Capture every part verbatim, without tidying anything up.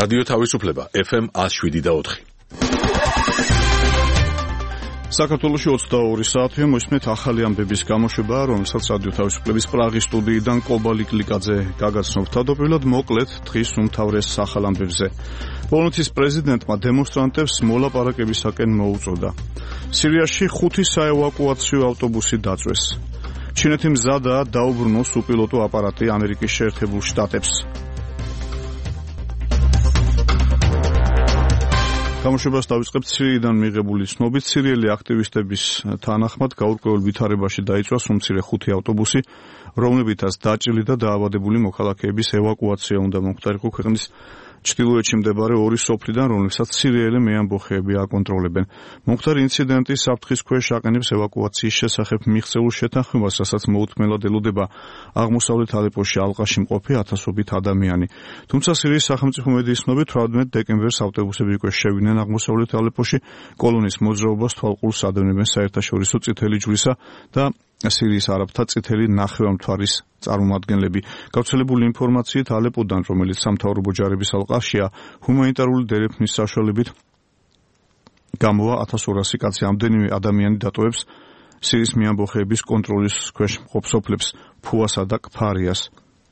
რადიო თავისუფლება ეფ ემ one oh seven და four. საქართველოში ოცდაორი საათია მოსმენთ ახალი ამბების გამოშვება, რომელსაც რადიო თავისუფლების პრაღის სტუდიიდან კობალი კლიკაძე გაგაცნობთ. თავდაპირველად მოკლედ დღის უმთავრეს ახალ ამბებზე. პოლონეთის პრეზიდენტმა დემონსტრანტებს მოლაპარაკებისაკენ მოუწოდა. სირიაში ხუთი საევაკუაციო ავტობუსი დაწვეს. ჩინეთი მზადაა დაუბრუნოს უპილოტო აპარატი ამერიკის შეერთებულ შტატებს. გამოშვებას დავიწყებთ სირიიდან მიღებული ცნობით. სირიელი აქტივისტების თანახმად გაურკვეველ ვითარებაში დაიწვა უმცირე ხუთი ავტობუსი, რომლებითაც დაჭრილი და დაავადებული მოქალაქეების ევაკუაცია უნდა მომხდარიყო ქვეყნის ჩრდილოეთში მდებარე ორი სოფლიდან, რომლებსაც სირიელი მეამბოხეები აკონტროლებენ. მომხდარი ინციდენტი საფრთხის ქვეშ აყენებს ევაკუაციის შესახებ მიღწეულ შეთანხმებას, რასაც მოუთმენლად ელოდება აღმოსავლეთ ალეპოში ალყაში მყოფი ათასობით ადამიანი. თუმცა სირიის სახელმწიფო მედიის ცნობით თვრამეტ დეკემბერს ავტობუსები უკვე შევიდნენ აღმოსავლეთ ალეპოში, კოლონის მოძრაობას თვალყურს ადევნებენ საერთაშორისო წითელი ჯვრისა და სირიის არაბთა წითელი ნახევარმთვარის წარმომადგენლები. გავრცელებული ინფორმაციით ალეპოდან, რომელიც სამთავრობო ჯარების ალყაშია, ჰუმანიტარული დერეფნის საშუალებით გამოვა ათას ორასი კაცი. ამდენივე ადამიანი დატოვებს სირიის მეამბოხეების კონტროლის ქვეშ მყოფ სოფლებს ფუასა და კფარიას.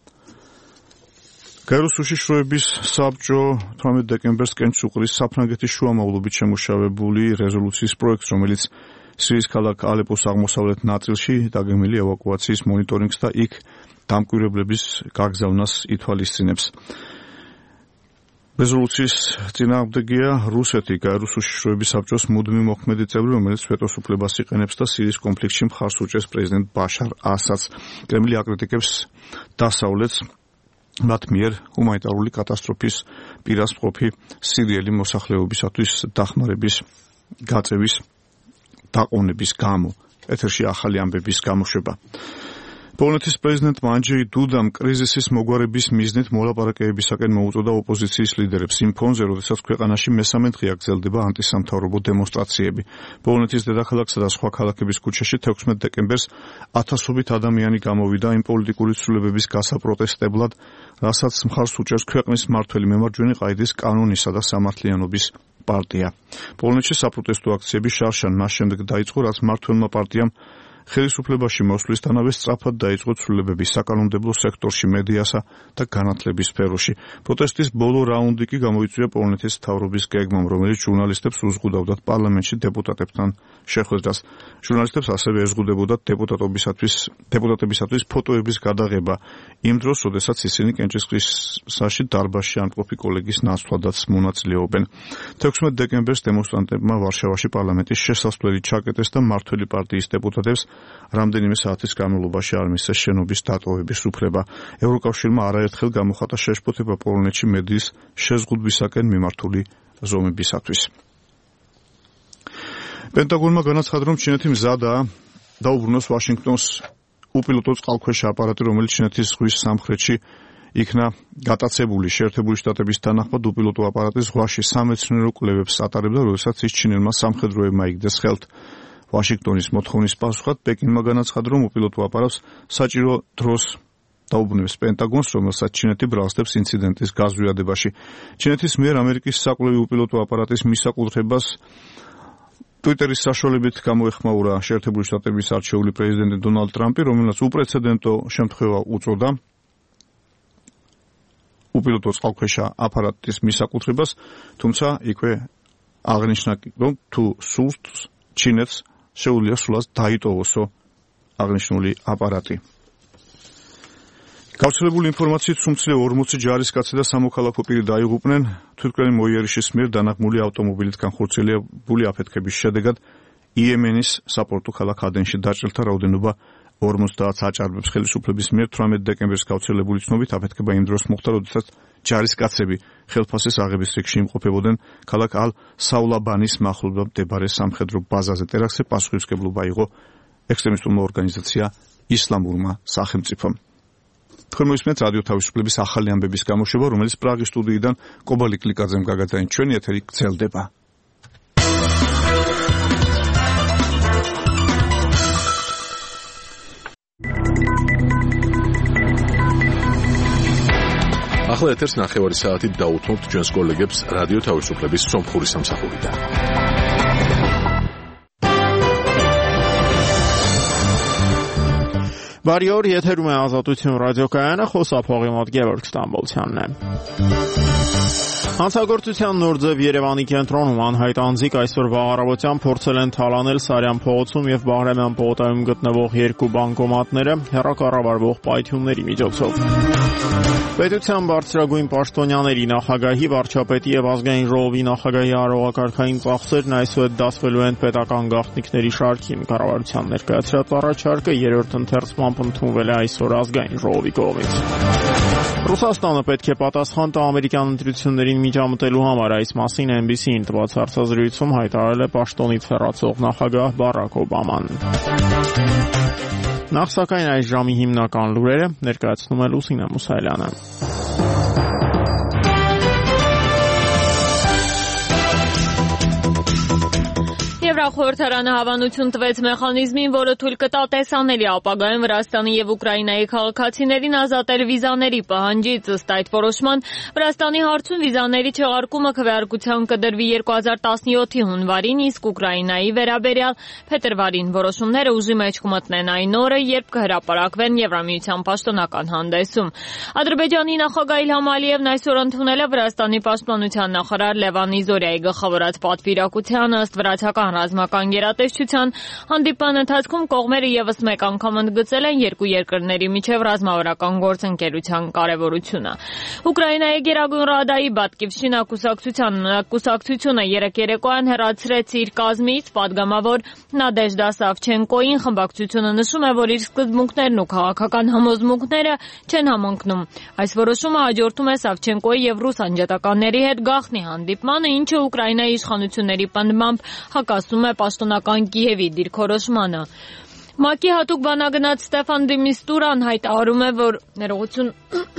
გაეროს უშიშროების საბჭო თვრამეტ დეკემბერს კენჭს უყრის საფრანგეთის შუამავლობით შემუშავებული რეზოლუციის პროექტს, რომელიც სირიის ქალაქ ალეპოს აღმოსავლეთ ნაწილში დაგეგმილი ევაკუაციის მონიტორინგს და იქ დამკვირვებლების გაგზავნას ითვალისწინებს. რეზოლუციის წინააღმდეგია რუსეთი, გაეროს უშიშროების საბჭოს მუდმივი მოქმედი წევრი, რომელიც ვეტოს უფლებას იყენებს და სირიის კონფლიქტში მხარს უჭერს პრეზიდენტ ბაშარ ასადს. კრემლი აკრიტიკებს დასავლეთს მათ მიერ ჰუმანიტარული კატასტროფის პირას მყოფი სირიელი მოსახლეობისათვის დახმარების გაწევის დაყოვნების გამო. ეთერში ახალი ამბების გამოშვება. პოლონეთის პრეზიდენტმა ანჯეი დუდამ კრიზისის მოგვარების მიზნით მოლაპარაკებისაკენ მოუწოდა ოპოზიციის ლიდერებს იმ ფონზე, როდესაც ქვეყანაში მესამე დღე აგრძელდება ანტისამთავრობო დემონსტრაციები. პოლონეთის დედაქალაქსა და სხვა ქალაქების ქუჩაში თექვსმეტ დეკემბერს ათასობით ადამიანი გამოვიდა იმ პოლიტიკური ცვლილებების გასაპროტესტებლად, რასაც მხარს უჭერს ქვეყნის მმართველი მემარჯვენე ყაიდის კანონისა და სამართლიანობის პარტია. პოლონეთში საპროტესტო აქციები შარშან მას შემდეგ დაიწყო, რაც მმართველმა პარტიამ ხელისუფლებაში მოსვლისთანავე სწრაფად დაიწყო ცვლილებები საკანონმდებლო სექტორში, მედიასა და განათლების სფეროში. პროტესტის ბოლო რაუნდი კი გამოიწვია პოლონეთის მთავრობის გეგმამ, რომელიც ჟურნალისტებს უზღუდავდათ პარლამენტში დეპუტატებთან შეხვედრას. ჟურნალისტებს ასევე ეზღუდებოდათ დეპუტატობისათვის დეპუტატებისათვის ფოტოების გადაღება იმ დროს, როდესაც ისინი კენჭისყრისაში დარბაზში ან მყოფი კოლეგის ნაცვლადაც მონაწილეობენ. თექვსმეტ დეკემბერს დემონსტრანტებმა ვარშავაში პარლამენტის შესასვლელი ჩაკეტეს და მმართველი პარტიის დეპუტატებს რამდენიმე საათის განმავლობაში არ მისცეს შენობის დატოვების უფლება. ევროკავშირმა არაერთხელ გამოხატა შეშფოთება პოლონეთში მედიის შეზღუდვისაკენ მიმართული ზომებისათვის. პენტაგონმა განაცხადა, რომ ჩინეთი მზადაა დაუბრუნოს ვაშინგტონს უპილოტო წყალქვეშა აპარატი, რომელიც ჩინეთის ზღვის სამხრეთში იქნა გატაცებული. შეერთებული შტატების თანახმად უპილოტო აპარატი ზღვაში სამეცნიერო კვლევებს ატარებდა, როდესაც ის ჩინელმა სამხედროებმა იგდეს ხელთ. ვაშინგტონის მოთხოვნის პასუხად პეკინმა განაცხადა, რომ უპილოტო აპარატს საჭირო დროს დაუბრუნებს პენტაგონს, რომელსაც ჩინეთი ბრალსდებს ინციდენტის გაზვიადებაში. ჩინეთის მიერ ამერიკის საკვლევი უპილოტო აპარატის მისაკუთრებას ტვიტერის საშუალებით გამოეხმაურა შეერთებული შტატების არჩეული პრეზიდენტი დონალდ ტრამპი, რომელსაც უპრეცედენტო შემთხვევა უწოდა უპილოტო წყალქვეშა აპარატის მისაკუთრებას, თუმცა იქვე აღნიშნა, რომ თუ სურს ჩინეთს შეუძლია სრულად დაიტოვოსო აღნიშნული აპარატი. გავრცელებული ინფორმაციით უმცირე ორმოცი ჯარისკაცი და სამოქალაქო პირი დაიღუპნენ თურქენი მოიერიშის მიერ დანაღმული ავტომობილით განხორციელებული აფეთქების შედეგად იემენის საპორტო ქალაქ ადენში დაჭრილთა რაოდენობა ორმოცდაათ აჭარბებს. ხელისუფლების მიერ თვრამეტ დეკემბერს გავრცელებული ცნობით აფეთქება იმ დროს მოხდა, როდესაც ჯარისკაცები ხელფასის აღების რიგში იმყოფებოდნენ ქალაქ ალ-საულაბანის მახლობლად მდებარე სამხედრო ბაზაზე. ტერაქტზე პასუხისმგებლობა იღო ექსტრემისტულმა ორგანიზაცია ისლამურმა სახელმწიფომ. თქვენ მოისმენთ რადიო თავისუფლების ახალი ამბების გამოშვება, რომელიც პრაღის სტუდიიდან კობალი კლიკაძემ გაგაძაინე. ჩვენი ეთერი გრძელდება. ახლა ეთერს ნახევარი საათით დაუთმობთ ჩვენს კოლეგებს რადიო თავისუფლების სომხური სამსახურიდან. Բարի օր, եթերում է Ազատություն ռադիոկայանը, խոսափողի մոտ Գևորգ Ստամբոլցյանն է։ Հանցագործության նոր ձև Երևանի կենտրոնում անհայտ անձիկ այսօրվա առավոտյան փորձել են թալանել Սարյան փողոցում եւ Բաղրամյան պողոտայում գտնվող երկու բանկոմատները հեռակառավարվող պայթյունների միջոցով։ Պետության բարձրագույն պաշտոնյաների, նախագահի, վարչապետի եւ ազգային ժողովի նախագահի արարողակարգային ծախսերն այսօր դասվելու են պետական գաղտնիքների շարքին։ Կառավարության ներկայացրած առաջարկը երրորդ ընթերցմամբ ընդունվել է այսօր ազգային ժողովի կողմից։ Ռուսաստանը պետք է պատասխան տա ամերիկյան ընտրություններին միջամտելու համար, այս մասին N B C-ին տված հարցազրույցում հայտարարել է պաշտոնից հեռացող նախագահ Բարակ Օբաման։ Նախ սակայն այս ժամի հիմնական լուրերը ներկայացնում է Լուսինե Մուսայելյանը։ Եվրախորհրդարանը հավանություն տվեց մեխանիզմին, որը թույլ կտա տեսանելի ապագայում Վրաստանի եւ Ուկրաինայի քաղաքացիներին ազատել վիզաների պահանջից։ Ըստ այդ որոշման, Վրաստանի հարցում վիզաների չեղարկումը քվեարկության կդրվի երկու հազար տասնյոթի հունվարին, իսկ Ուկրաինայի վերաբերյալ փետրվարին։ Որոշումները ուժի մեջ կմտնեն այն օրը, երբ կհրապարակվեն Եվրամիության պաշտոնական հանդեսում։ Ադրբեջանի նախագահ Իլհամ Ալիևն այսօր ընդունել է Վրաստանի պաշտպանության նախարար Լևան Իզորիայի գլխավորած պատվիրակությանը, ըստ վրացական ռազմական գերատեսչության հանդիպման ընթացքում կողմերը եւս մեկ անգամ ընդգծել են երկու երկրների միջև ռազմավարական գործընկերության կարեւորությունը։ Ուկրաինայի Գերագույն ռադայի Բատկիվշինա կուսակցությունը երեկ երեկոյան հեռացրեց իր կազմից падգամավոր Նադեժդա Սավչենկոին։ Խմբակցությունը նշում է, որ իր սկզբունքներն ու քաղաքական համոզմունքները չեն համընկնում։ Այս որոշումը հաջորդում է Սավչենկոյի եւ ռուս անջատականների հետ գաղտնի հանդիպմանը, ինչը Ուկրաինայի իշխանությունների պնդմամբ հակասում է պաշտոնական Կիևի դիրքորոշմանը։ ՄԱԿ-ի հատուկ բանագնաց Ստեֆան դե Միստուրան հայտարարում է, որ ներողություն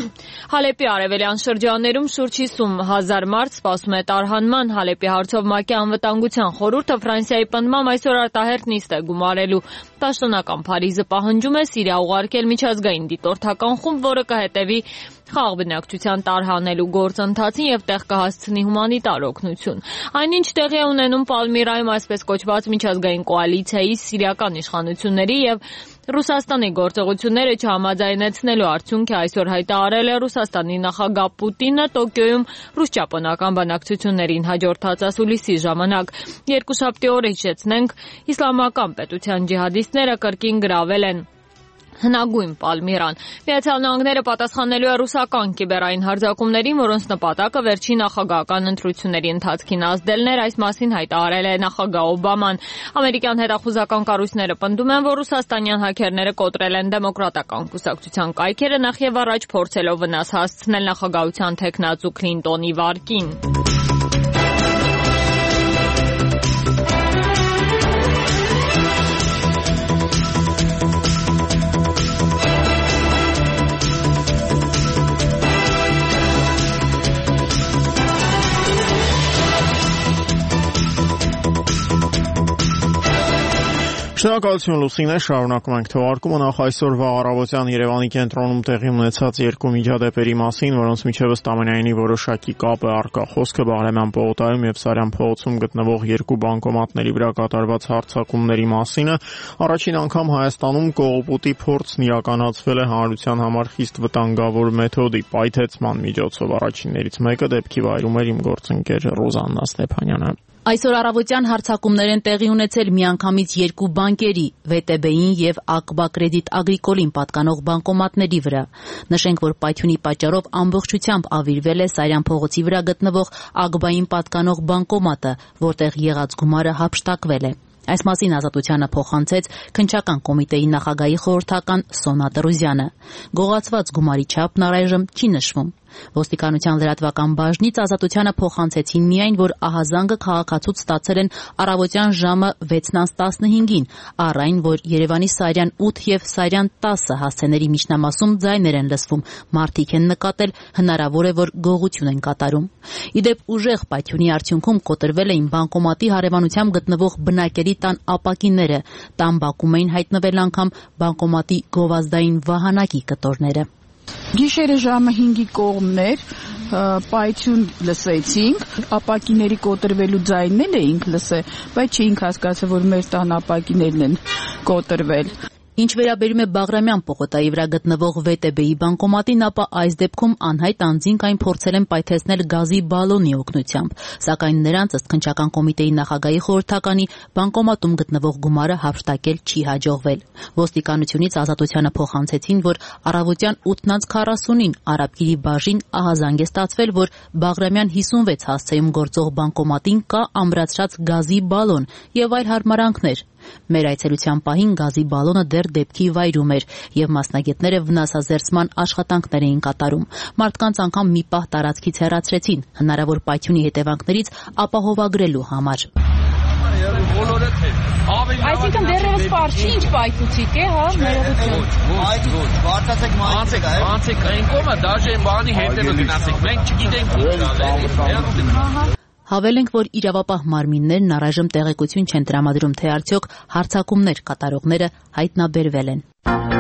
Հալեպի արևելյան շրջաններում շուրջ հիսուն հազար մարդ սպասում է տարհանման։ Հալեպի հարցով ՄԱԿ-ի անվտանգության խորհուրդը Ֆրանսիայի պնդմամբ այսօր արտահերթ նիստ է գումարելու։ Պաշտոնական Փարիզը պահանջում է Սիրիա ուղարկել միջազգային դիտորդական խումբ, որը կհետևի խաղ բնակչության տարհանելու գործընթացին եւ տեղ կհասցնի հումանիտար օգնություն։ Այնինչ տեղի է ունենում Պալմիրայում այսպես կոչված միջազգային կոալիցիայի սիրիական իշխանությունների եւ Ռուսաստանի գործողությունները չհամաձայնեցնելու արդյունք է այսօր հայտարարել է Ռուսաստանի նախագահ Պուտինը Տոկիոյում ռուս-ճապոնական բանակցություններին հաջորդած ասուլիսի ժամանակ։ Երկուշաբթի օրը հիշեցնենք, իսլամական պետության ջիհադիստները կրկին գրավել են հնագույն Պալմիրան։ Միացյալ Նահանգները պատասխանելու է ռուսական կիբերային հարձակումներին, որոնց նպատակը վերջին նախագահական ընտրությունների ընթացքին ազդելն էր, այս մասին հայտարարել է նախագահ Օբաման։ Ամերիկյան հետախուզական կառույցները պնդում են, որ ռուսաստանյան հաքերները կոտրել են դեմոկրատական կուսակցության կայքերը, նախ եւ առաջ փորձելով վնաս հասցնել նախագահության թեկնածու Քլինտոնի վարկին։ Շնորհակալություն Լուսինե, շարունակում ենք թողարկումը նախ այսօրվա առավոտյան Երևանի կենտրոնում տեղի ունեցած երկու միջադեպերի մասին, որոնց միջև ըստ ամենայնի որոշակի կապ է առկա։ Խոսքը Բաղրամյան պողոտայում եւ Սարյան փողոցում գտնվող երկու բանկոմատների վրա կատարված հարձակումների մասին է։ Առաջին անգամ Հայաստանում կողոպուտի փորձն իրականացվել է հանրության համար խիստ վտանգավոր մեթոդի պայթեցման միջոցով։ Առաջիններից մեկը դեպքի վայրում էր իմ գործընկեր Ռոզաննա Ստեփանյանը։ Այսօր առավոտյան հարձակումներ են տեղի ունեցել միանգամից երկու բանկերի՝ V T B-ին եւ Ակբա Կրեդիտ Ագրիկոլին պատկանող բանկոմատների վրա։ Նշենք, որ պայթյունի պատճառով ամբողջությամբ ավիրվել է Սարյան փողոցի վրա գտնվող Ակբային պատկանող բանկոմատը, որտեղ եղած գումարը հափշտակվել է։ Այս մասին Ազատությանը փոխանցեց քննչական կոմիտեի նախագահի խորհրդական Սոնա Տրուզյանը։ Գողացված գումարի չափն առայժմ չի նշվում։ Ոստիկանության լրատվական բաժնից Ազատությանը փոխանցեցին միայն, որ ահազանգը քաղաքացուց ստացել են առավոտյան ժամը վեցն տասնհինգին, առ այն, որ Երևանի Սարյան ութ եւ Սարյան տասը հասցեների միջնամասում ձայներ են լսվում, մարդիկ են նկատել, հնարավոր է, որ գողություն են կատարում։ Իդեպ ուժեղ պայթյունի արդյունքում կոտրվել էին բանկոմատի հարևանությամբ գտնվող բնակելի տան ապակիները, տան բակում էին հայտնվել անգամ բանկոմատի գովազդային վահանակի կտորները։ Գիշերը ժամը հինգի կողմներ պայթյուն լսեցինք, ապակիների կոտրվելու ձայնն էինք լսել, բայց չէինք հասկացել, որ մեր տան ապակիներն են կոտրվել։ Ինչ վերաբերում է Բաղրամյան պողոտայի վրա գտնվող վե տե բեի բանկոմատին, ապա այս դեպքում անհայտ անձինք այն փորձել են պայթեցնել գազի բալոնի օգնությամբ, սակայն նրանց ըստ քննչական կոմիտեի նախագահի խորհրդականի բանկոմատում գտնվող գումարը հափշտակել չի հաջողվել։ Ոստիկանությունից Ազատությանը փոխանցեցին, որ առավոտյան ութ քառասունին Արաբկիրի բաժին ահազանգ է ստացվել, որ Բաղրամյան հիսունվեց հասցեում գործող բանկոմատին կա ամրացրած գազի բալոն եւ այլ հարմարանքներ։ Մեր այցելության պահին գազի բալոնը դեռ դեպքի վայրում էր եւ մասնագետները վնասազերծման աշխատանքներ էին կատարում։ Մարդկանց անգամ մի պահ տարածքից հեռացրեցին, հնարավոր պայթյունի հետևանքներից ապահովագրելու համար։ Այսինքն դեռևս պարզ չի, ինչ պայթուցիկ է, հա, ներողություն։ Այդ ոչ, բարձացեք մայթիկ, անցեք այն կողմը, դաժե բանի հետևը գնացեք, մենք չգիտենք ինչ։ Հավելենք, որ իրավապահ մարմիններն առայժմ տեղեկություն չեն տրամադրում, թե արդյոք հարձակումներ կատարողները հայտնաբերվել են։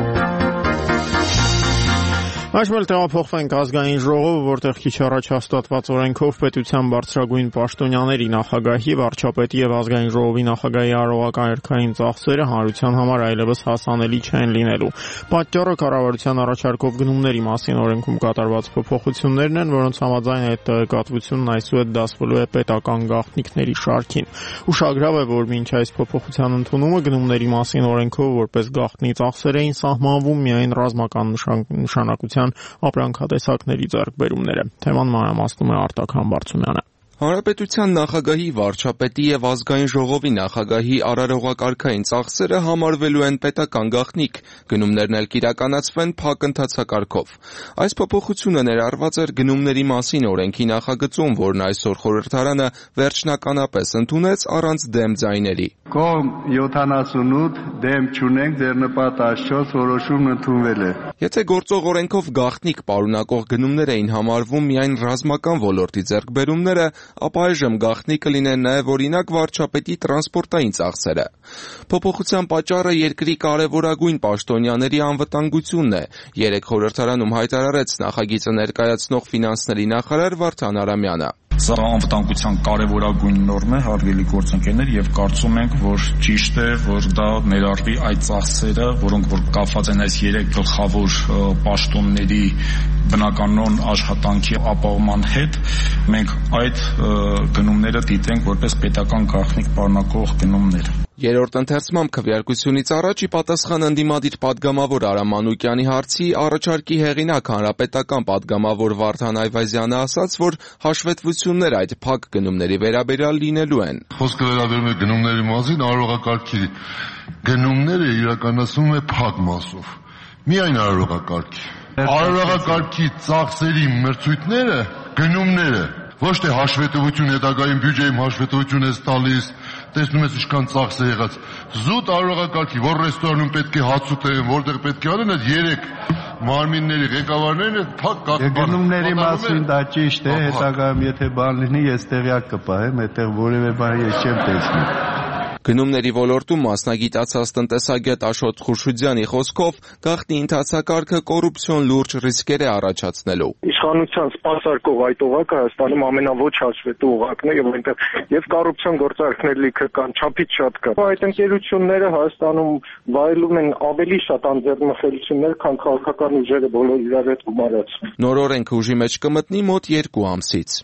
Այժմ տեղափոխվենք ազգային ժողովը, որտեղ քիչ առաջ հաստատված օրենքով պետության բարձրագույն պաշտոնյաների, նախագահի, վարչապետի եւ ազգային ժողովի նախագահի արարողական երկրային ծախսերը հանրության համար այլևս հասանելի չեն լինելու։ Պատճառը կառավարության առաջարկով գնումների մասին օրենքում կատարված փոփոխություններն են, որոնց համաձայն այդ տեղեկատվությունն այսուհետ դասվելու է պետական գաղտնիքների շարքին։ Ուշագրավ է, որ մինչ այս փոփոխության ընդունումը գնումների մասին օրենքով որպես գաղտնի ծախսեր էին սահմանվում միայն ռազմական նշանակության ապրանքատեսակների ձեռքբերումները։ Թեման մանրամասնում է Արտակ Համբարձումյանը։ Հանրապետության նախագահի, վարչապետի եւ ազգային ժողովի նախագահի արարողակարգային ծախսերը համարվելու են պետական գաղտնիք, գնումներն էլ կիրականացվեն փակ ընթացակարգով։ Այս փոփոխությունը ներառված էր գնումների մասին օրենքի նախագծում, որն այսօր խորհրդարանը վերջնականապես ընդունեց առանց դեմ ձայների։ Կողմ յոթանասունութ, դեմ չունենք, ձեռնպատ աստծոց որոշումն ընդունվել է։ Եթե գործող օրենքով գաղտնիք պարունակող գնումներ էին համարվում միայն ռազմական ոլորտի ձեռքբերումները, ապա այժմ գաղտնիք կլինեն նաև օրինակ վարչապետի տրանսպորտային ծախսերը։ Փոփոխության պատճառը երկրի կարևորագույն պաշտոնյաների անվտանգությունն է, երեկ խորհրդարանում հայտարարեց նախագիծը ներկայացնող ֆինանսների նախարար Վարդան Արամյանը։ Սա անվտանգության կարևորագույն նորմ է, հարգելի գործընկերներ, եւ կարծում ենք, որ ճիշտ է, որ դա ներառվի այդ ծախսերը, որոնք որ կապված են այս երեք գլխավոր պաշտոնների բնականոն աշխատանքի ապահովման հետ, մենք այդ գնումները դիտենք որպես պետական գաղտնիք պարունակող գնումներ։ Երրորդ ընթերցմամբ քվեարկությունից առաջ ի պատասխան ընդդիմադիր պատգամավոր Արամ Մանուկյանի հարցի առաջարկի հեղինակ հանրապետական պատգամավոր Վարդան Այվազյանը ասաց, որ հաշվետվություններ այդ փակ գնումների վերաբերյալ լինելու են։ Խոսքը վերաբերում է գնումների մասին, արարողակարգի գնումները իրականացվում է փակ մասով։ Միայն արարողակարգի։ Արարողակարգի ծախսերի մրցույթները, գնումները ոչ թե հաշվետվություն հետագայում բյուջեում հաշվետվություն է տալիս, տեսնում ես ինչքան ծախս է եղած։ Զուտ արարողակարգի, որ ռեստորանում պետք է հաց ուտեն, որտեղ պետք է անեն, այդ երեք մարմինների ղեկավարներն այդ փակ կախ գնումների մասին դա ճիշտ է, հետագայում եթե բան լինի, ես տեղյակ կպահեմ, այդտեղ որևէ բան ես չեմ տեսնում։ Գնումների ոլորտում մասնագիտացած տնտեսագետ Աշոտ Խուրշուդյանի խոսքով գաղտնի ընթացակարգը կոռուպցիոն լուրջ ռիսկեր է առաջացնելու։ Իշխանության սպասարկող այդ օղակը Հայաստանում ամենաոչ հաշվետու օղակն է եւ այնտեղ եւ կոռուպցիոն գործարքներ լիքը կան, չափից շատ կա։ Այդ ընկերությունները Հայաստանում վայելում են ավելի շատ անձեռնմխելիություններ, քան քաղաքական ուժերը բոլոր իրար հետ գումարած։ Նոր օրենքը ուժի մեջ կմտնի մոտ երկու ամսից։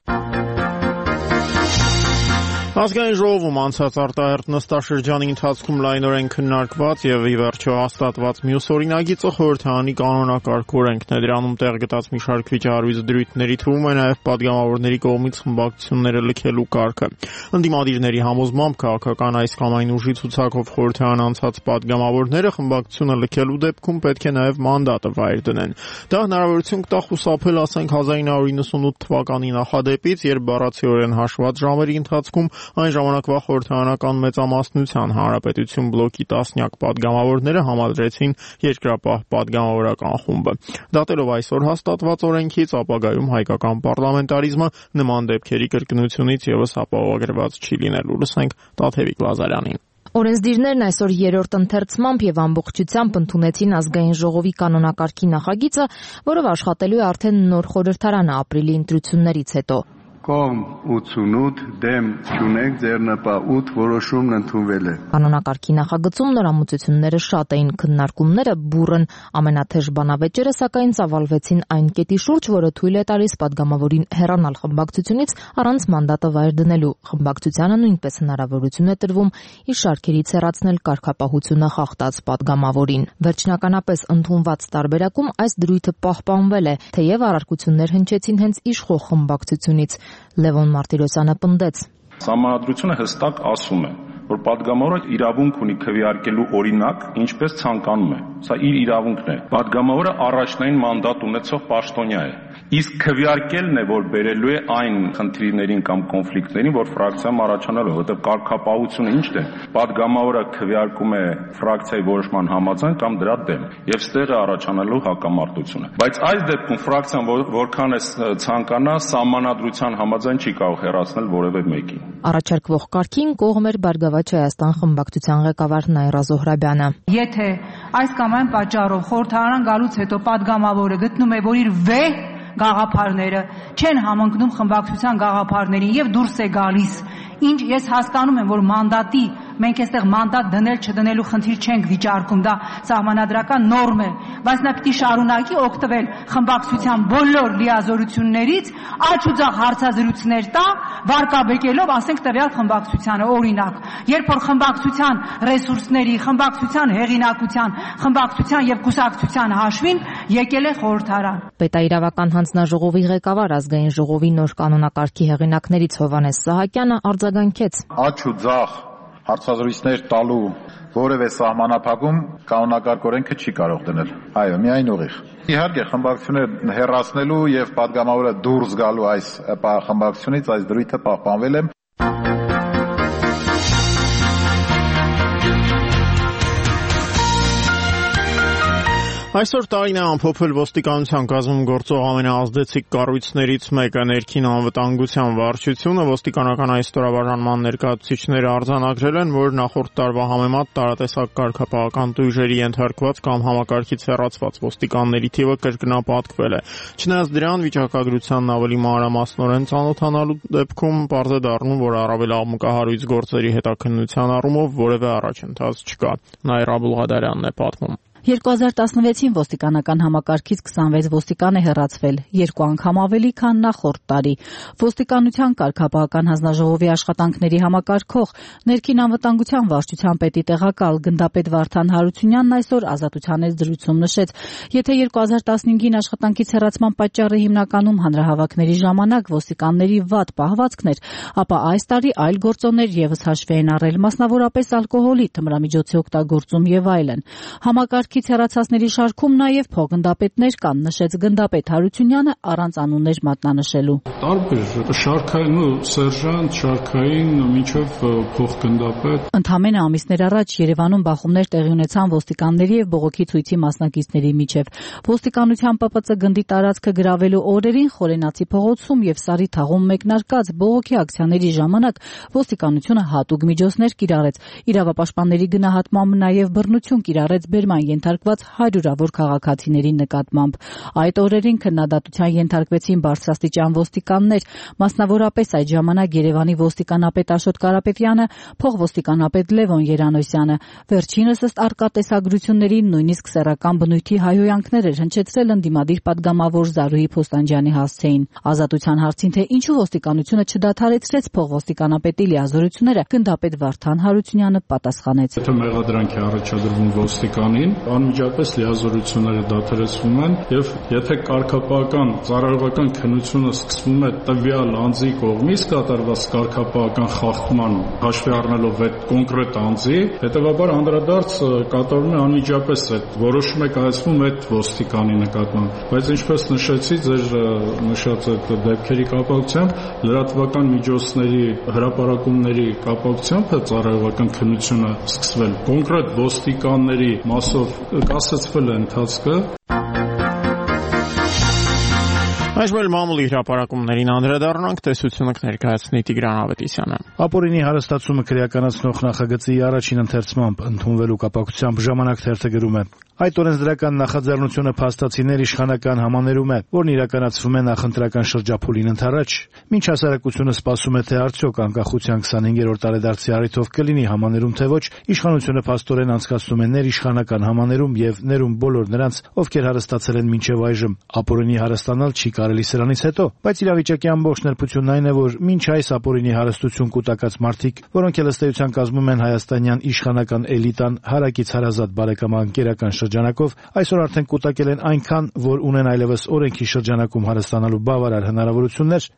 Ազգային ժողովում անցած արտահերթ նստաշրջանի ընթացքում լայնորեն քննարկված եւ ի վերջո հաստատված մյուս օրինագիծը խորհրդարանի կանոնակարգ օրենքն է։ Դրանում տեղ գտած մի շարք վիճահարույց դրույթների թվում է նաեւ падգամավորների կողմից խմբակցությունները լքելու կարգը։ Ընդդիմադիրների համոզմամբ քաղաքական այս կամ այն ուժի ցուցակով խորհրդարան անցած падգամավորները խմբակցությունը լքելու դեպքում պետք է նաեւ մանդատը վայր դնեն։ Դա հնարավորություն կտա խուսափել, ասենք, հազար նույն հարյուր իննսունութ թվականի նախադեպից, երբ բառացիորեն հաշված ժամերի ընթացքում այն ժամանակվա խորհրդարանական մեծամասնության Հանրապետություն բլոկի տասնյակ падգամավորները համադրեցին երկրապահ падգամավորական խումբը։ Դատելով այսօր հաստատված օրենքից, ապագայում հայկական պարլամենտարիզմը նման դեպքերի կրկնությունից ևս ապահովագրված չի լինելու։ Լսենք Տաթևիկ Լազարյանին։ Օրենսդիրներն այսօր երրորդ ընթերցմամբ եւ ամբողջությամբ ընդունեցին ազգային ժողովի կանոնակարգի նախագիծը, որով աշխատելու է արդեն նոր խորհրդարանը ապրիլի ընտրություններից հետո։ Կողմ ութսունութ, դեմ չունենք, ձեռնպահ որոշումն ընդունվել է։ Կանոնակարգի նախագծում նորամուծությունները շատ էին, քննարկումները բուռն, ամենաթեժ բանավեճերը սակայն ծավալվեցին այն կետի շուրջ, որը թույլ է տալիս падգամավորին հեռանալ խմբակցությունից առանց մանդատը վայր դնելու։ Խմբակցությանը նույնպես հնարավորություն է տրվում իր շարքերից հեռացնել կարգապահությունը խախտած падգամավորին։ Վերջնականապես ընդունված տարբերակում այս դրույթը պահպանվել է, թեև առարկություններ հնչեցին հենց իշխող խմբակցությունից։ Լևոն Մարտիրոսյանը պնդեց. Սահմանադրությունը հստակ ասում է, որ падգամավորը իրավունք ունի քվեարկելու օրինակ, ինչպես ցանկանում է։ Սա իր իրավունքն է։ Падգամավորը առաջնային մանդատ ունեցող պաշտոնյա է։ Իսկ քվեարկելն է, որ բերելու է այն խնդիրներին կամ կոնֆլիկտներին, որ ֆրակցիայում առաջանալու, որովհետև կարգապահությունը ի՞նչն է։ Падգամավորը քվեարկում է ֆրակցիայի որոշման համաձայն կամ դրա դեմ, եւ ստեղ է առաջանալու հակամարտությունը։ Բայց այս դեպքում ֆրակցիան որքան է ցանկանա, սահմանադրության համաձայն չի կարող հեռացնել որևէ մեկին։ Առաջարկվող կարգին կողմ էր Բարգավաճ Հայաստան խմբակցության ղեկավար Նաիրա Զոհրաբյանը։ Եթե այս կամ այն պատճառով խորհրդարան գալուց հետո падգամավորը գտնում է, որ իր վեհ գաղափարները չեն համընկնում խմբակցության գաղափարներին եւ դուրս է գալիս, ինչ ես հասկանում եմ, որ մանդատի մենք այստեղ մանդատ դնել չդնելու խնդիր չենք վիճարկում, դա սահմանադրական նորմ է, բայց նա պիտի շարունակի օգտվել խմբակցության բոլոր լիազորություններից, աջ ու ձախ հարցազրույցներ տա, վարկաբեկելով, ասենք տվյալ խմբակցությանը, օրինակ, երբ որ խմբակցության ռեսուրսների, խմբակցության հեղինակության, խմբակցության եւ կուսակցության հաշվին եկել է խորհրդարան։ Պետաիրավական հանձնաժողովի ղեկավար ազգային ժողովի նոր կանոնակարգի հեղինակներից Հովհաննես Սահակյանը արձագանքեց. Աջ ու ձախ հարցազրույցներ տալու որևէ սահմանափակում կանոնակարգ օրենքը չի կարող դնել։ Այո, միայն ուղիղ։ Իհարկե, խմբակցությունը հեռացնելու եւ падգամավորը դուրս գալու այս խմբակցությունից այս դրույթը պահպանվել է։ Այսօր տարին է ամփոփել ոստիկանության կազմում գործող ամենաազդեցիկ կառույցներից մեկը ներքին անվտանգության վարչությունը։ Ոստիկանական այս ստորաբաժանման ներկայացուցիչները արձանագրել են, որ նախորդ տարվա համեմատ տարատեսակ կարգապահական տույժերի ենթարկված կամ համակարգից հեռացված ոստիկանների թիվը կրկնապատկվել է։ Չնայած դրան, վիճակագրությանն ավելի մանրամասնորեն ծանոթանալու դեպքում պարզ է դառնում, որ առավել աղմկահարույց գործերի հետաքննության առումով որևէ առաջընթաց չկա։ Նաիրա Բուլղադարյանն է պատմում։ երկու հազար տասնվեցին ոստիկանական համակարգից քսանվեց ոստիկան է հեռացվել, երկու անգամ ավելի, քան նախորդ տարի։ Ոստիկանության կարգապահական հանձնաժողովի աշխատանքների համակարգող ներքին անվտանգության վարչության պետի տեղակալ գնդապետ Վարդան Հարությունյանն այսօր Ազատության զրույցում նշեց, եթե երկու հազար տասնհինգին աշխատանքից հեռացման պատճառը հիմնականում հանրահավաքների ժամանակ ոստիկանների վատ պահվածքն էր, ապա այս տարի այլ գործոններ եւս հաշվի են առել, մասնավորապես ալկոհոլի, թմրամիջոցի օգտագործում եւ այլն։ Համակարգ հեռացածների շարքում նաև փոխգնդապետներ կան, նշեց գնդապետ Հարությունյանը առանց անուններ մատնանշելու։ Տարբեր շարքային ու սերժանտ, շարքային մինչև փոխգնդապետ։ Ընդամենը ամիսներ առաջ Երևանում բախումներ տեղի ունեցան ոստիկանների եւ բողոքի ցույցի մասնակիցների միջև։ Ոստիկանության Պ Պ Ց գնդի տարածքը գրավելու օրերին Խորենացի փողոցում եւ Սարի թաղում մեկնարկած բողոքի ակցիաների ժամանակ ոստիկանությունը հատուկ միջոցներ կիրառեց։ Իրավապաշտպանների գնահատմամբ նաև բռնություն կիրառեց բերման ենթարկված հարյուրավոր քաղաքացիների նկատմամբ։ Այդ օրերին քննադատության ենթարկվեցին բարձրաստիճան ոստիկաններ, մասնավորապես այդ ժամանակ Երևանի ոստիկանապետ Աշոտ Կարապետյանը, փոխոստիկանապետ Լևոն Երանոսյանը։ Վերջինս ըստ առկա տեսագրությունների նույնիսկ սեռական բնույթի հայհոյանքներ էր հնչեցրել ընդդիմադիր падգամավոր Զարուհի Փոստանջյանի հասցեին։ Ազատության հարցին, թե ինչու ոստիկանությունը չդադարեցրեց փոխոստիկանապետի լիազորությունները, գնդապետ Վարդան Հարությունյանը պատասխանեց. Եթե մեղադրանք է առաջադրվում ոստիկանին, անմիջապես լիազորությունները դադարեցվում են եւ եթե կարգապահական ծառայողական քննությունը սկսվում է տվյալ անձի կողմից կատարված կարգապահական խախտման հաշվի առնելով այդ կոնկրետ անձի, հետեւաբար անդրադարձ կատարվում է անմիջապես այդ որոշում է կայացվում այդ ոստիկանի նկատմամբ, բայց ինչպես նշեցի ձեր նշած այդ դեպքերի կապակցությամբ լրատվական միջոցների հրապարակումների կապակցությամբ ծառայողական քննությունը սկսվել կոնկրետ ոստիկանների մասով կասեցվել է ընթացքը։ Այժմ մամուլի հրապարակումներին անդրադառնանք, տեսությունը կներկայացնի Տիգրան Ավետիսյանը։ Ապօրինի հարստացումը քրեականացնող նախագծի առաջին ընթերցմամբ ընդունվելու կապակցությամբ Ժամանակ թերթը գրում է. Այդ օրենսդրական նախաձեռնությունը փաստացիներ իշխանական համաներում է, որն իրականացվում է նախընտրական շրջափուլին ընդառաջ։ Մինչ հասարակությունը սպասում է, թե արդյոք անկախության քսանհինգերորդ տարեդարձի առիթով կլինի համաներում թե ոչ, իշխանությունը փաստորեն անցկացնում է ներիշխանական համաներում եւ ներում բոլոր նրանց, ովքեր հարստացել են մինչեւ այժմ։ Ապօրինի հարստանալ չի կարելի սրանից հետո, բայց իրավիճակի ամբողջ նրբությունն այն է, որ մինչ այս ապօրինի հարստություն կուտակած մարդիկ, որոնք ել ըստեյության կազմում են հայաստանյան իշխանական էլիտան, հարակից հարազատ բարեկամանկերական շրջանակով, այսօր արդեն կուտակել են այնքան, որ ունեն այլևս օրենքի շրջանակում հարստանալու բավարար հնարավորություններ։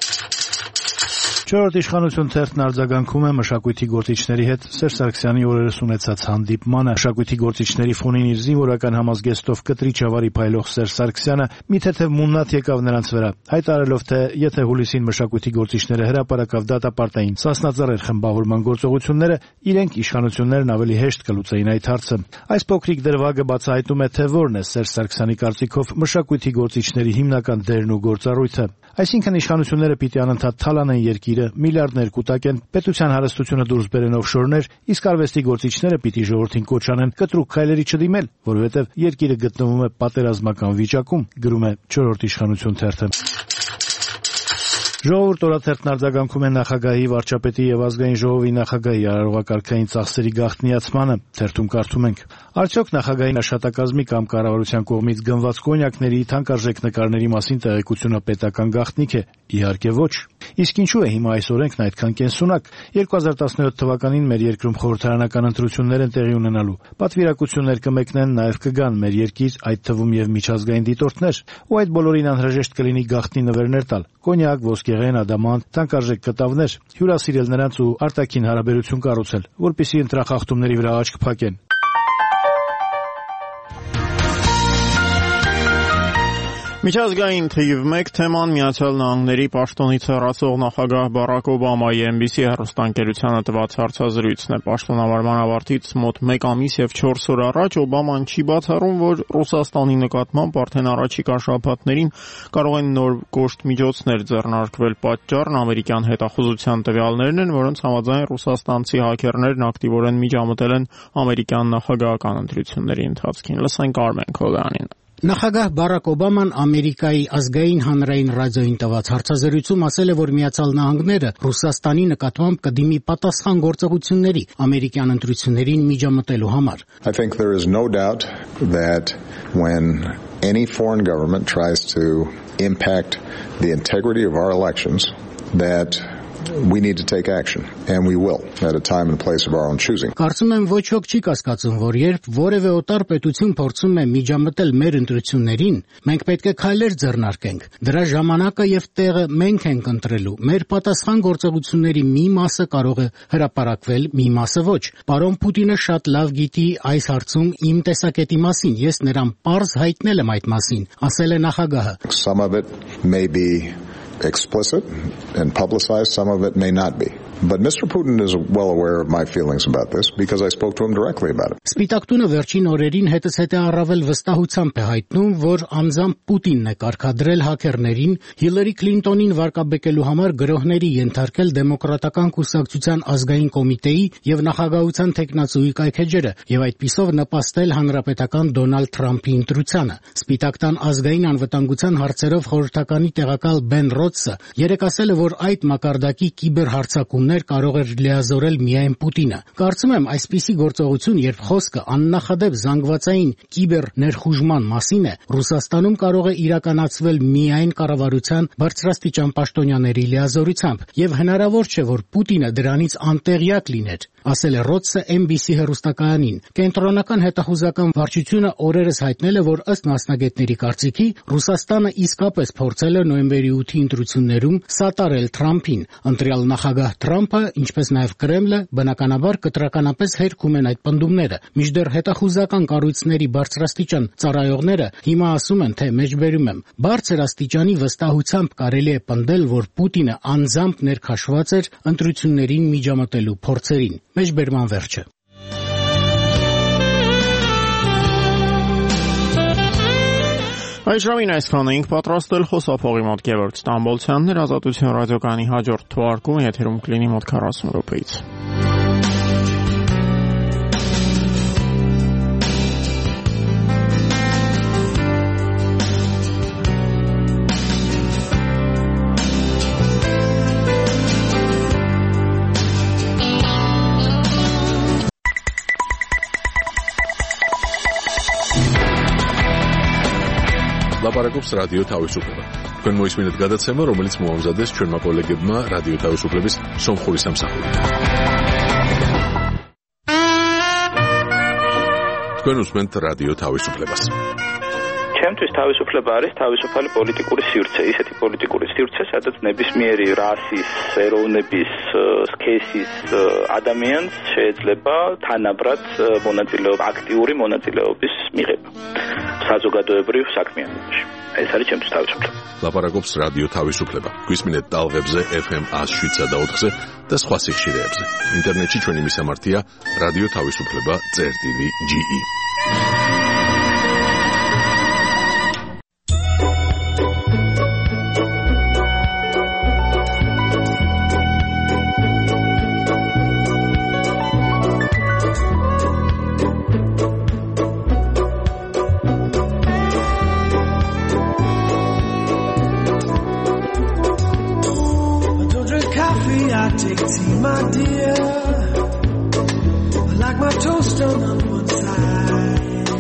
Չորրորդ իշխանություն թերթն արձագանքում է մշակույթի գործիչների հետ Սերժ Սարգսյանի օրերս ունեցած հանդիպմանը։ Մշակույթի գործիչների ֆոնին իր զինվորական համազգեստով կտրի ճավարի փայլող Սերժ Սարգսյանը մի թեթև մուննաթ եկավ նրանց վրա, հայտարարելով, թե եթե հուլիսին մշակույթի գործիչները հրապարակավ դատապարտային սասնածառեր խմբավորման գործողությունները, իրենք իշխանություններն ավելի հեշտ կլուծեին այդ հարցը։ Այս փոքրիկ դրվագը բացահայտում է, թե որն է Սերժ Սարգսյանի կարծիքով մշակույթի գործիչների հիմնական դերն ու գործառույթը։ Այսինքն իշխանությունները պիտի անընդհատ թալանեն երկիրը, միլիարդներ կուտակեն, պետության հարստությունը դուրս բերեն օֆշորներ, իսկ արվեստի գործիչները պիտի ժողովրդին կոչ անեն կտրուկ քայլերի չդիմել, որովհետև երկիրը գտնվում է պատերազմական վիճակում, գրում է չորրորդ իշխանություն թերթը։ Ժողովուրդ օրաթերթն արձագանքում է նախագահի, վարչապետի եւ ազգային ժողովի նախագահի արարողակարգային ծախսերի գաղտնիացմանը։ Թերթում կարդում ենք. Արդյոք նախագահի աշխատակազմի կամ կառավարության կողմից գնված կոնյակների, թանկարժեք նկարների մասին տեղեկությունը պետական գաղտնիք է։ Իհարկե ոչ։ Իսկ ինչու է հիմա այս օրենքն այդքան կենսունակ։ երկու հազար տասնյոթ թվականին մեր երկրում խորհրդարանական ընտրություններ են տեղի ունենալու։ Պատվիրակություններ կմեկնեն, նաև կգան մեր երկիր, այդ թվում եւ միջազգային դիտորդներ, ու այդ բոլորին անհրաժեշտ կլինի գաղտնի նվերներ տալ՝ կոնյակ, ոսկեղեն, ադամանտ, թանկարժեք կտավներ, հյուրասիրել նրանց ու արտաքին հարաբերություն կառուցել, որպեսզի ընտրախախտումների վրա աչք փակեն։ Միջազգային թիվ մեկ թեման Միացյալ Նահանգների պաշտոնից հեռացող նախագահ Բարաք Օբամայի Էն Բի Սի հեռուստաընկերությանը տված հարցազրույցն է։ Պաշտոնավարման ավարտից մոտ մեկ ամիս եւ չորս օր առաջ Օբաման չի բացառում, որ Ռուսաստանի նկատմամբ արդեն առաջիկա շաբաթներին կարող են նոր կոշտ միջոցներ ձեռնարկվել։ Պատճառն ամերիկյան հետախուզության տվյալներն են, որոնց համաձայն ռուսաստանցի հաքերներն ակտիվորեն միջամտել են ամերիկյան նախագահական ընտրությունների ընթացքին։ Լսենք Արմեն Քոլյանին։ Նախագահ Բարաք Օբաման Ամերիկայի ազգային հանրային ռադիոյին տված հարցազրույցում ասել է, որ Միացյալ Նահանգները Ռուսաստանի նկատմամբ կդիմի պատասխան գործողությունների ամերիկյան ընտրություններին միջամտելու համար. I think there is no doubt that when any foreign government tries to impact the integrity of our elections, that we need to take action, and we will, at a time and place of our own choosing. Կարծում եմ ոչ ոք չի կասկածում, որ երբ որևէ օտար պետություն փորձում է միջամտել մեր ընտրություններին, մենք պետք է քայլեր ձեռնարկենք։ Դրա ժամանակը եւ տեղը մենք ենք ընտրելու։ Մեր պատասխան գործողությունների մի մասը կարող է հրապարակվել, մի մասը ոչ։ Պարոն Պուտինը շատ լավ գիտի այս հարցում իմ տեսակետի մասին, ես նրան պարզ հայտնել եմ այդ մասին, ասել է նախագահը։ Some of it may be explicit and publicized, some of it may not be. But Mister Putin is well aware of my feelings about this because I spoke to him directly about it. Սպիտակ տունը վերջին օրերին հետս հետե առավել վստահությամբ է հայտնում, որ անձամբ Պուտինն է կարգադրել հաքերներին Հիլարի Քլինտոնին վարկաբեկելու համար գրոհների ենթարկել դեմոկրատական կուսակցության ազգային կոմիտեի եւ նախագահության տեխնացուի կայքեջերը եւ այդպիսով նպաստել հանրապետական Դոնալդ Թրամփի ընտրությանը։ Սպիտակ տան ազգային անվտանգության հարցերով խորհրդականի տեղակալ Բեն Ռոդսը երեկ ասել է, որ այդ մակարդակի կիբերհարձակումներ կարող էր լիազորել միայն Պուտինը։ Կարծում եմ, այսպիսի գործողություն, երբ խոսքը աննախադեպ զանգվածային կիբեր ներխուժման մասին է, Ռուսաստանում կարող է իրականացվել միայն կառավարության բարձրաստիճան պաշտոնյաների լիազորությամբ, եւ հնարավոր չէ, որ Պուտինը դրանից անտեղյակ լիներ, ասել է Ռոդսը Էն Բի Սի հեռուստակայանին։ Կենտրոնական հետախուզական վարչությունը օրերս հայտնել է, որ ըստ մասնագետների կարծիքի Ռուսաստանը իսկապես փորձել է նոյեմբերի ութի ընտրություններում սատարել Թրամփին։ Ընտրյալ նախագահ Թրամփը, ինչպես նաև Կրեմլը, բնականաբար կտրականապես հերքում են այդ պնդումները։ Մինչդեռ հետախուզական կառույցների բարձրաստիճան ծառայողները հիմա ասում են, թե մեջբերում եմ, բարձր աստիճանի վստահությամբ կարելի է պնդել, որ Պուտինը անձամբ ներքաշված էր ընտրություններին միջամտելու փորձերին։ Մեջբերման վերջը։ Այս ժամին այսքանը ենք պատրաստել խոսափողի մոտ Գևորգ Ստամբոլցյանն Ազատություն ռադիոկայանի հաջորդ թողարկումը եթերում կլինի մոտ քառասուն րոպեից։ ლაპარაკობს რადიო თავისუფლება. თქვენ მოისმინეთ გადაცემა, რომელიც მოამზადეს ჩვენმა კოლეგებმა რადიო თავისუფლების სომხური სამსახურით. თქვენ უსმენთ რადიო თავისუფლებას. ჩემთვის თავისუფლება არის თავისუფალი პოლიტიკური სივრცე, ისეთი პოლიტიკური სივრცე, სადაც ნებისმიერი რასის, ეროვნების, სქესის ადამიანს შეიძლება თანაბრად მონაწილეობა, აქტიური მონაწილეობის მიღება საზოგადოებრივ საქმიანობაში. ეს არის ჩემთვის თავისუფლება. ლაპარაკობს რადიო თავისუფლება. გვისმინეთ ტალღებზე ეფ ემ one oh seven point four-ზე და სხვა სიხშირეებზე. ინტერნეტში ჩვენი მისამართია რადიო თავისუფლება წერტილი ჯი ი. My dear, I like my toast on one side.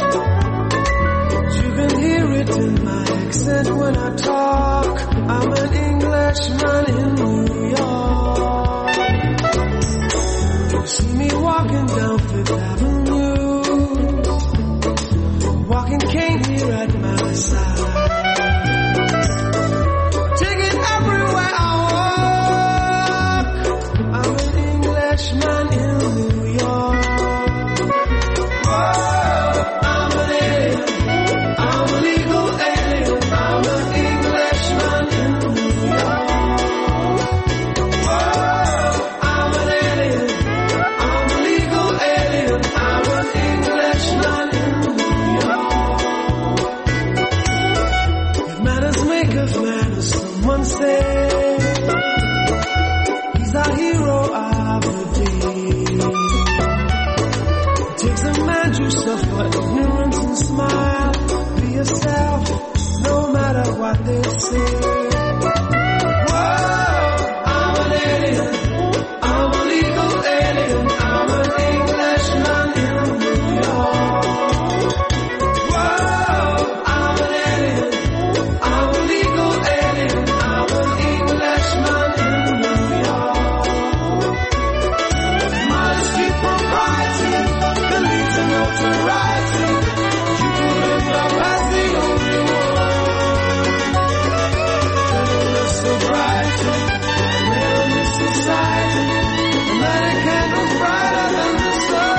You can hear it in my accent when I talk. I'm an Englishman in New York. You see me walking down Fifth Avenue, walking cane here at my side. Take it everywhere I man in New York. Whoa, I'm an alien. I'm a legal alien. I'm an Englishman in New York. Whoa, I'm an alien. I'm a legal alien. I'm an Englishman in New York. If manners make us manners, someone say he's our hero. You suffer ignorance and smile. Be yourself, no matter what they say. Whoa, I'm an alien. I'm a legal alien. I'm an Englishman in New York. Whoa, I'm an alien. I'm a legal alien. I'm an Englishman in New York. My street propriety can lead to notoriety. You could end up as the only one. Endless sobriety, in this society, lighting candles brighter than the sun.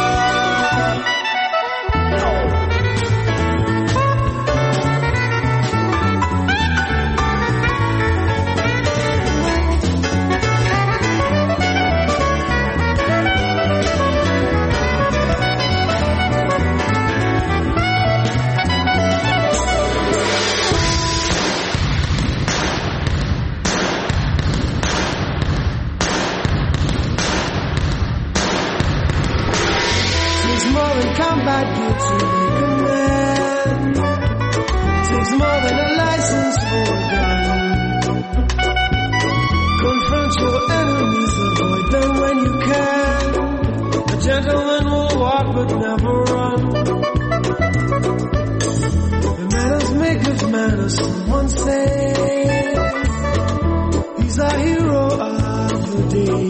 More than combat gear to make a man. Takes more than a license for a gun. Confront your enemies, avoid them when you can. A gentleman will walk but never run. The manners make us manners, someone say. He's our hero of the day.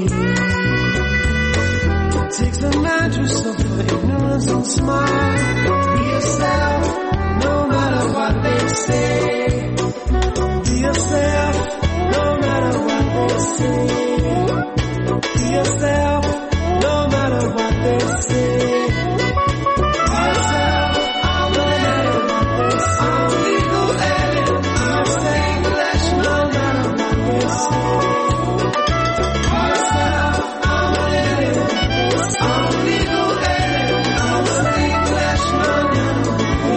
Takes a man to suffer ignorance and smile. Be yourself, no matter what they say. Be yourself, no matter what they say. Be yourself, no matter what they say. Be yourself, I'm an alien. I'm a legal alien. I'm a English, no matter what they say. Be yourself, I'm an alien. I'm a legal alien. I'm an Englishman in New York.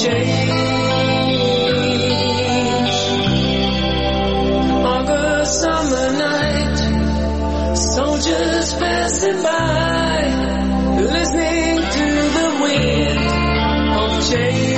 August summer night, soldiers passing by, listening to the wind of change.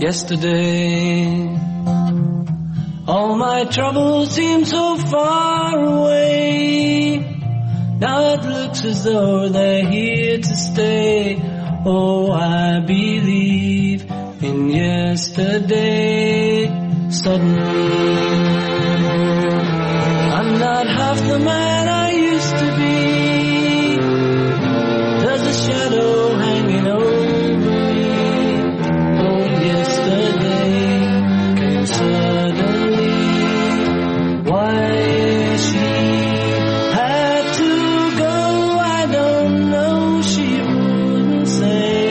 yesterday. All my troubles seem so far away. Now it looks as though they're here to stay. Oh, I believe in yesterday. Suddenly, I'm not half the man I used to be. There's a shadow hanging over me. Oh, yesterday came suddenly. Why she had to go, I don't know. She wouldn't say.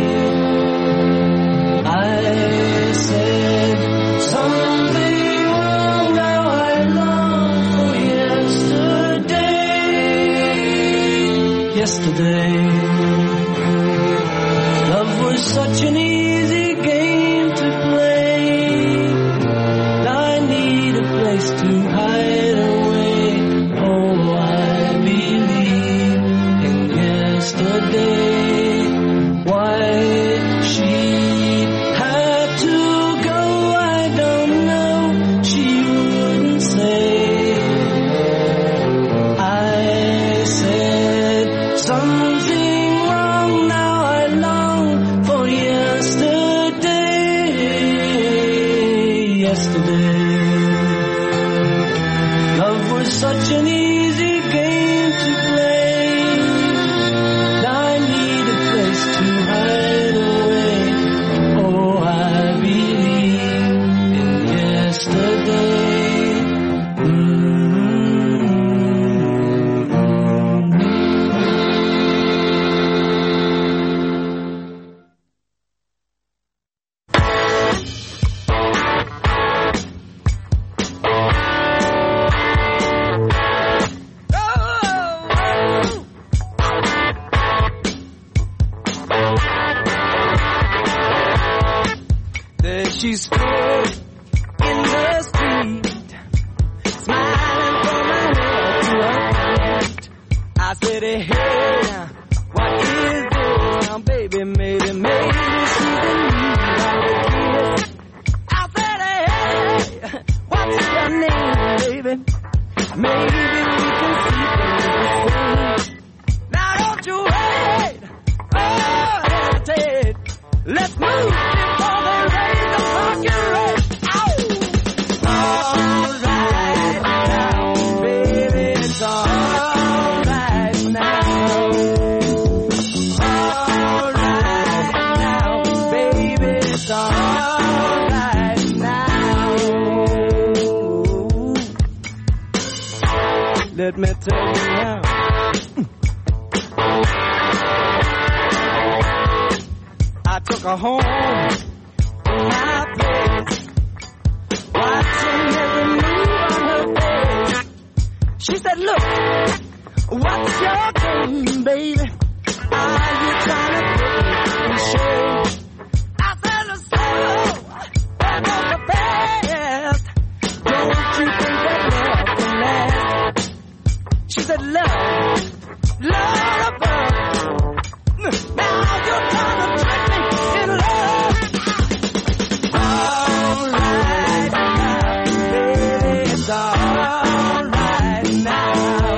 I said something wrong. Now I long for yesterday. Yesterday, love was such an easy game to play. Now I need a place to hide away. Oh, I believe in yesterday. Why she had to go, I don't know. She wouldn't say. I said something wrong. Now I long for yesterday. Yesterday, love was such an easy game to play. Now I need a place to hide away. Oh, I believe in yesterday. There she stood in the street, smiling from her head to her feet. I said, hey, what is this? Now, baby, maybe, maybe she's in need of a kiss. I said, hey, what's your name, baby? Maybe we can see things the same. Now, don't you wait, oh, hesitate. Let's move before they raise the fucking rate. Ow! All right now, baby, it's all right now. All right now, baby, it's all right now. Let me tell you now. I took her home to my place, watching every move on her face. She said, look, what's your game, baby? Are you trying to put me in shame? I said, so, I'm not the best. Don't you think that love can last? She said, love, love, now you're trying to trick me in love. All right now, baby, it's all right now.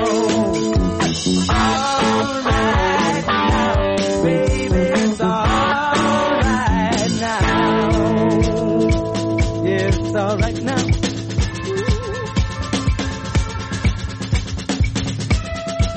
All right now, baby, it's all right now. Yeah, it's all right now.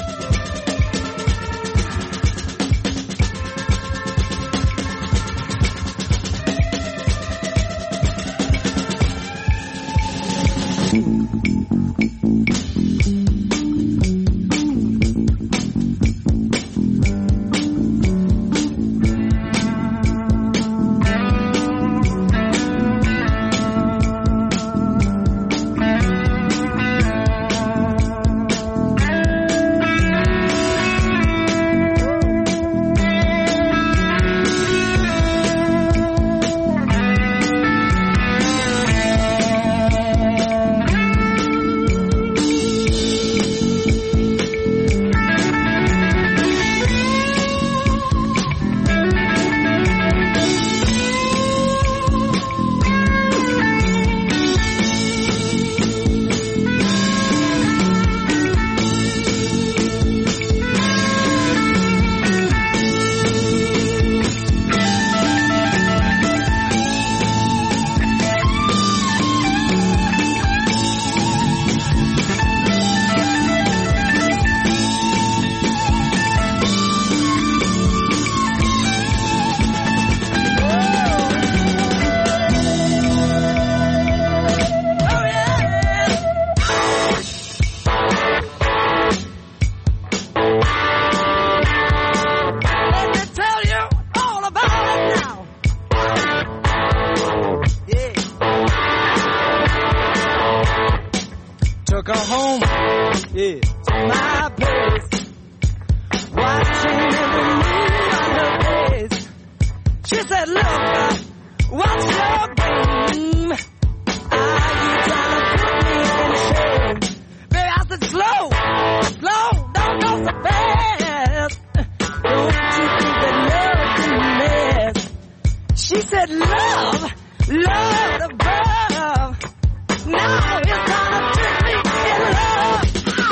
her home, yeah, to my place. Watching every move on her face. She said, look, what's your game? Are you trying to put me in shame? Baby, I said, slow, slow, don't go so fast. Don't you think that love can last? She said, love, love above. Now it's time to trick me in love.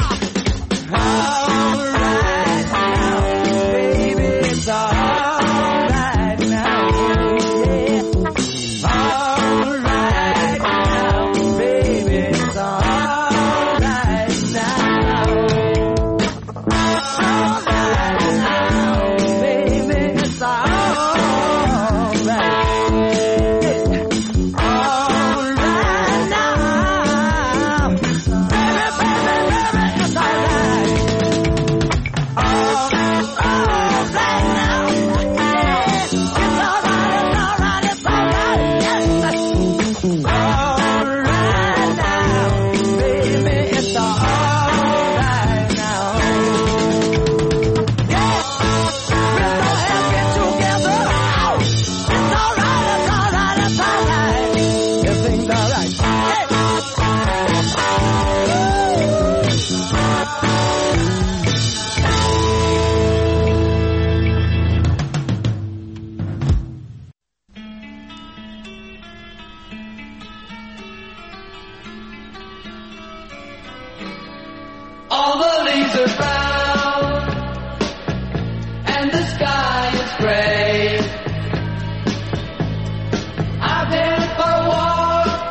All right now, baby, it's all right now, yeah. All right now, baby, it's all right now. All right now, baby, it's all right. All the leaves are brown and the sky is gray. I've been for a walk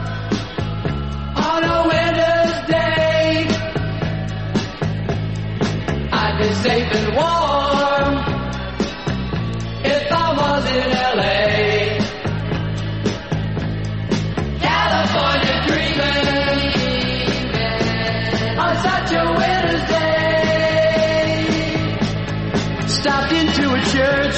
on a winter's day. I'd be safe and warm if I was in L A. California dreaming on such a winter's day. Stopped into a church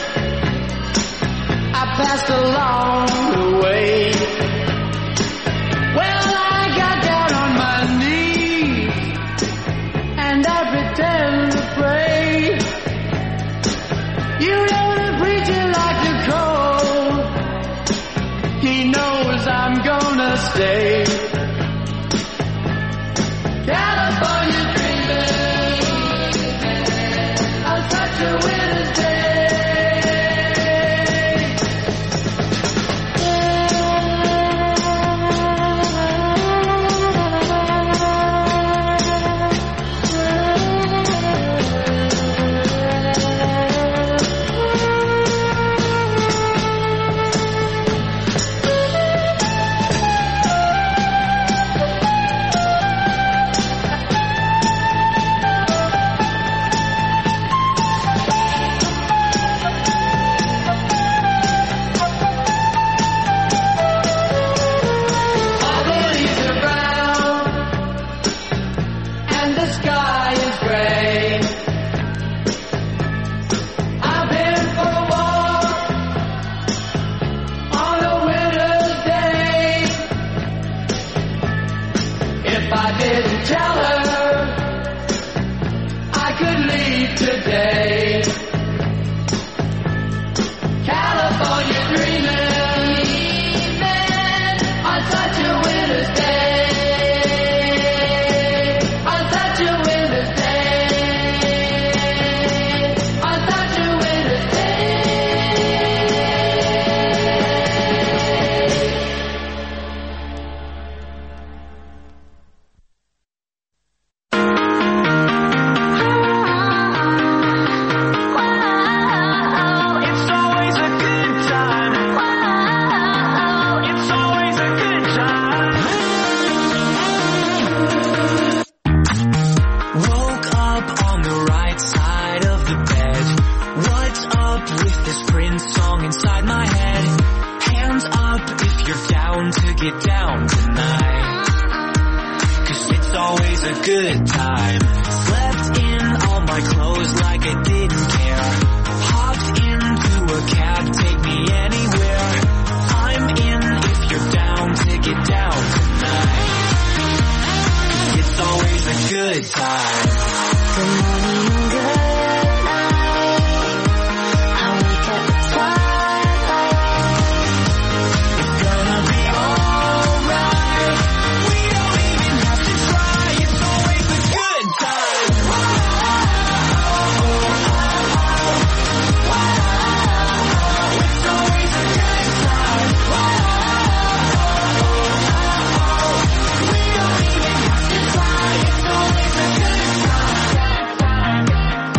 I passed along the way. Well, I got down on my knees and I pretend to pray. You know the preacher like to call. He knows I'm gonna stay. California dreaming on such a winter's day. good time. Good morning and good night. I wake up at twilight. It's gonna be alright. We don't even have to try. It's always a good time. It's always a good time. We don't even have to try. It's always a good time.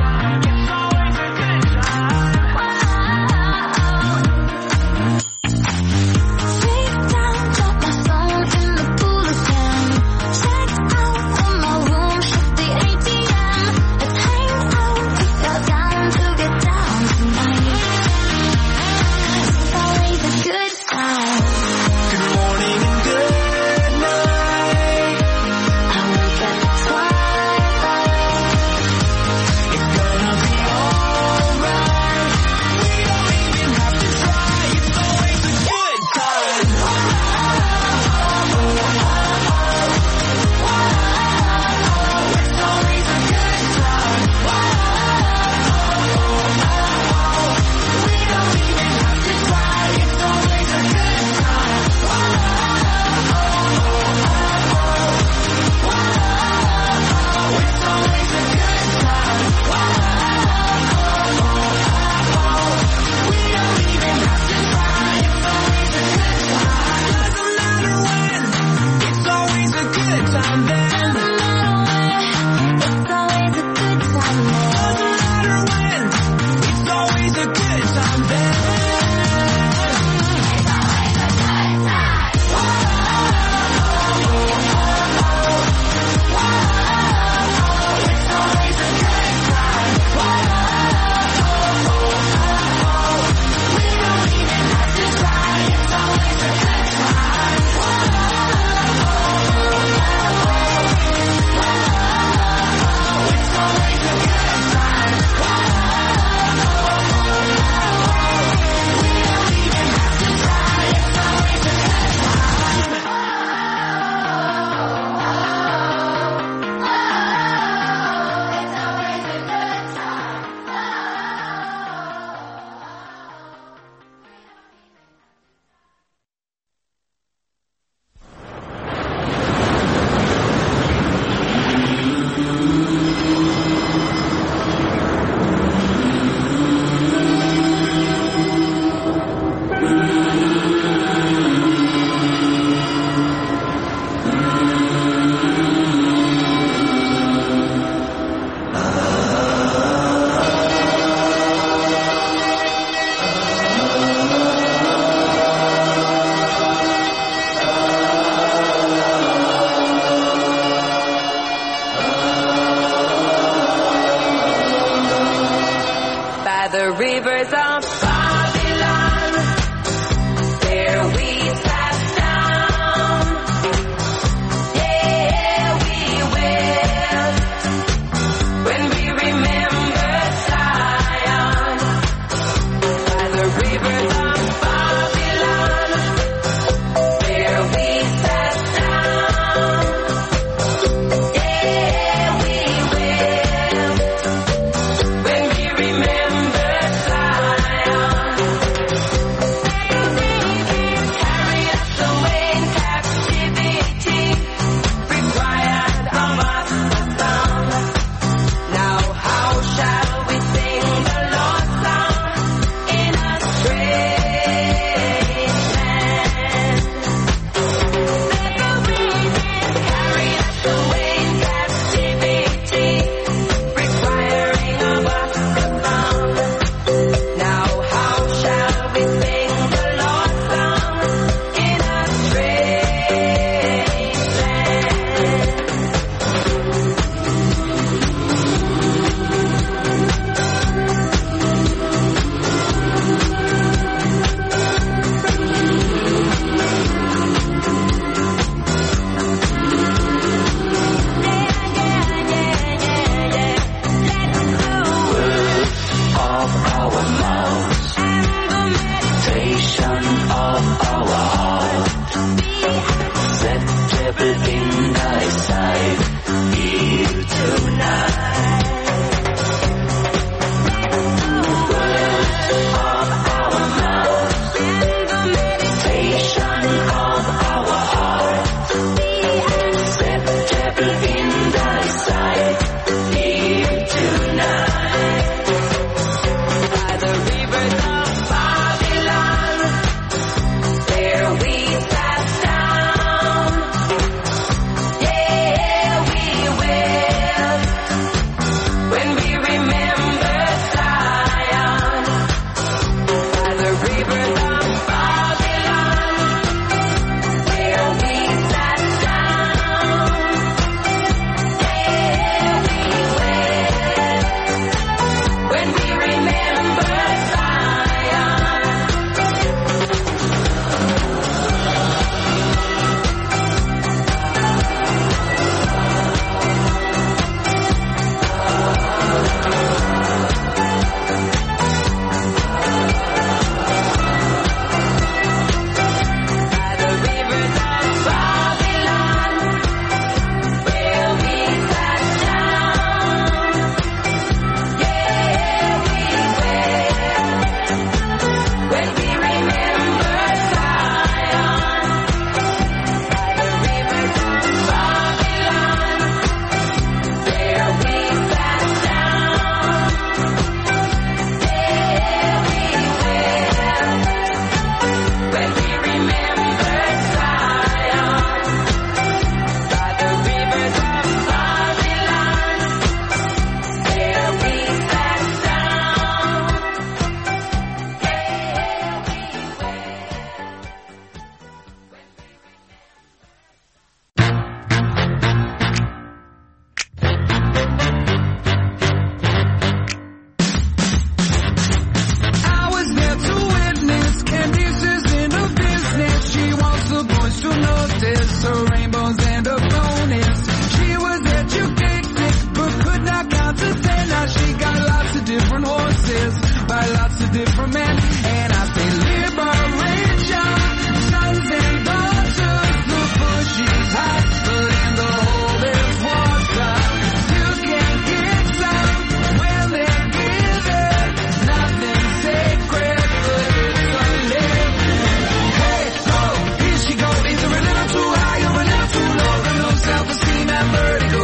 vertigo.